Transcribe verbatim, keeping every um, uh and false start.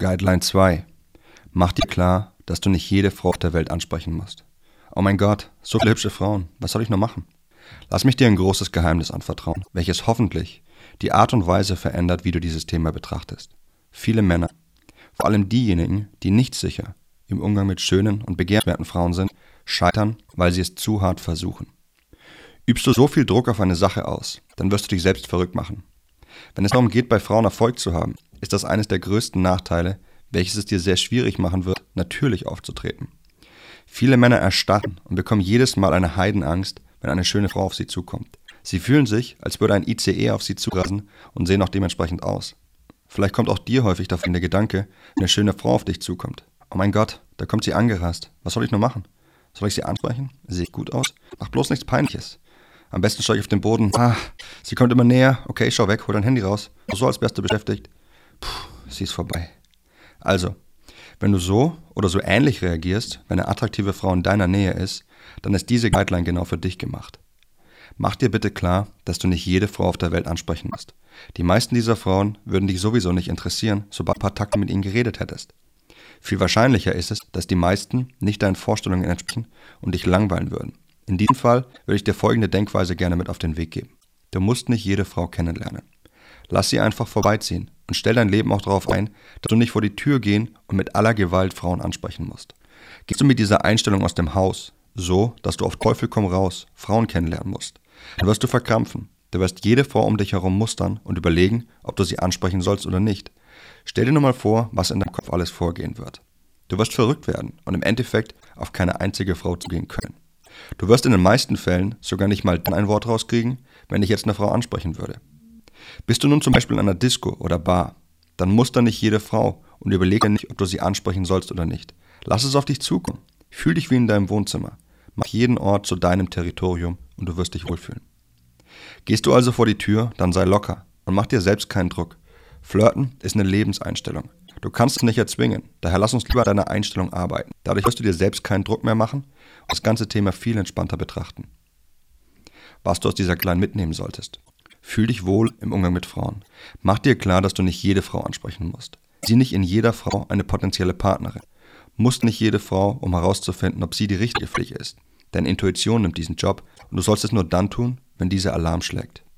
Guideline zwei. Mach dir klar, dass du nicht jede Frau auf der Welt ansprechen musst. Oh mein Gott, so viele hübsche Frauen, was soll ich nur machen? Lass mich dir ein großes Geheimnis anvertrauen, welches hoffentlich die Art und Weise verändert, wie du dieses Thema betrachtest. Viele Männer, vor allem diejenigen, die nicht sicher im Umgang mit schönen und begehrenswerten Frauen sind, scheitern, weil sie es zu hart versuchen. Übst du so viel Druck auf eine Sache aus, dann wirst du dich selbst verrückt machen. Wenn es darum geht, bei Frauen Erfolg zu haben, ist das eines der größten Nachteile, welches es dir sehr schwierig machen wird, natürlich aufzutreten. Viele Männer erstarren und bekommen jedes Mal eine Heidenangst, wenn eine schöne Frau auf sie zukommt. Sie fühlen sich, als würde ein I C E auf sie zurasen und sehen auch dementsprechend aus. Vielleicht kommt auch dir häufig davon der Gedanke, wenn eine schöne Frau auf dich zukommt. Oh mein Gott, da kommt sie angerast. Was soll ich nur machen? Soll ich sie ansprechen? Sehe ich gut aus? Mach bloß nichts Peinliches. Am besten steige ich auf den Boden. Ah, sie kommt immer näher. Okay, schau weg, hol dein Handy raus. So als Beste beschäftigt. Puh, sie ist vorbei. Also, wenn du so oder so ähnlich reagierst, wenn eine attraktive Frau in deiner Nähe ist, dann ist diese Guideline genau für dich gemacht. Mach dir bitte klar, dass du nicht jede Frau auf der Welt ansprechen musst. Die meisten dieser Frauen würden dich sowieso nicht interessieren, sobald du ein paar Takte mit ihnen geredet hättest. Viel wahrscheinlicher ist es, dass die meisten nicht deinen Vorstellungen entsprechen und dich langweilen würden. In diesem Fall würde ich dir folgende Denkweise gerne mit auf den Weg geben. Du musst nicht jede Frau kennenlernen. Lass sie einfach vorbeiziehen und stell dein Leben auch darauf ein, dass du nicht vor die Tür gehen und mit aller Gewalt Frauen ansprechen musst. Gehst du mit dieser Einstellung aus dem Haus, so, dass du auf Teufel komm raus Frauen kennenlernen musst, dann wirst du verkrampfen. Du wirst jede Frau um dich herum mustern und überlegen, ob du sie ansprechen sollst oder nicht. Stell dir nur mal vor, was in deinem Kopf alles vorgehen wird. Du wirst verrückt werden und im Endeffekt auf keine einzige Frau zugehen können. Du wirst in den meisten Fällen sogar nicht mal dann ein Wort rauskriegen, wenn dich jetzt eine Frau ansprechen würde. Bist du nun zum Beispiel in einer Disco oder Bar, dann muster nicht jede Frau und überlege nicht, ob du sie ansprechen sollst oder nicht. Lass es auf dich zukommen. Fühl dich wie in deinem Wohnzimmer. Mach jeden Ort zu deinem Territorium und du wirst dich wohlfühlen. Gehst du also vor die Tür, dann sei locker und mach dir selbst keinen Druck. Flirten ist eine Lebenseinstellung. Du kannst es nicht erzwingen, daher lass uns lieber an deiner Einstellung arbeiten. Dadurch wirst du dir selbst keinen Druck mehr machen und das ganze Thema viel entspannter betrachten. Was du aus dieser Kleinen mitnehmen solltest. Fühl dich wohl im Umgang mit Frauen. Mach dir klar, dass du nicht jede Frau ansprechen musst. Sieh nicht in jeder Frau eine potenzielle Partnerin. Musst nicht jede Frau, um herauszufinden, ob sie die richtige für dich ist. Deine Intuition nimmt diesen Job und du sollst es nur dann tun, wenn diese Alarm schlägt.